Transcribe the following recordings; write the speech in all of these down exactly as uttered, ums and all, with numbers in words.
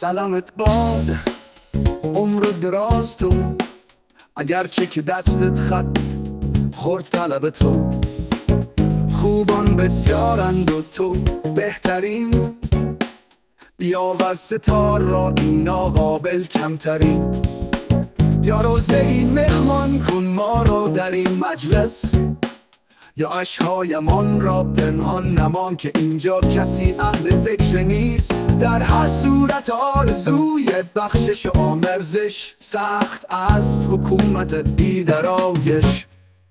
سلامت باد عمر دراز تو، اگرچه که دستت خط خورد طلب تو. خوبان بسیارند و تو بهترین، بیاور ستار را این ناقابل کمترین. یا روزه ای مهمان کن ما را در این مجلس، یا عشقهایمان را پنهان نمان که اینجا کسی اهل فکر نیست. در هر صورت آرزوی بخشش و آمرزش، سخت است حکومت بی درایش.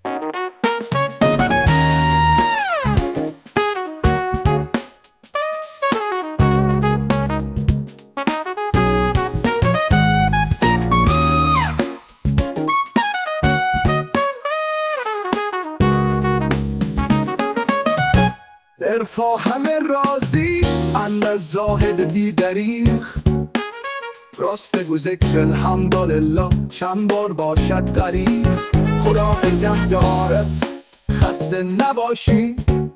عرفا همه راضی اند از زاهد بی دریغ، راست بگو ذکر الحمدلله چند بار باشد غریب. خدا نگهدارت خسته نباشی،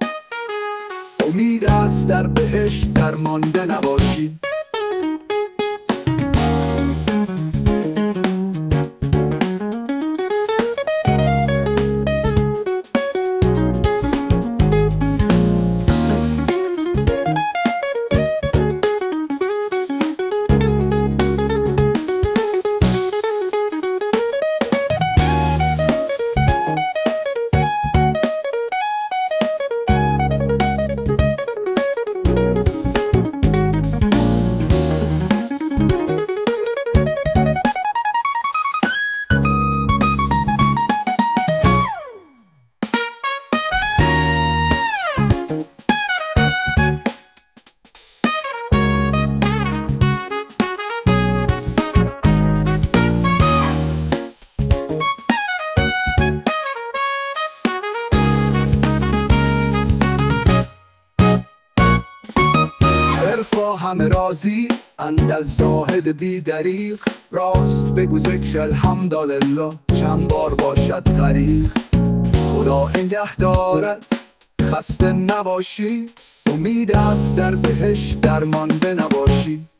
امید است در بهشت درمانده نباشی. عرفا همه راضی اند از زاهد بی دریغ، راست بگو ذکر الحمدلله چند بار باشد غریغ. خدا نگهدارت خسته نباشی، امید است در بهشت درمانده نباشی.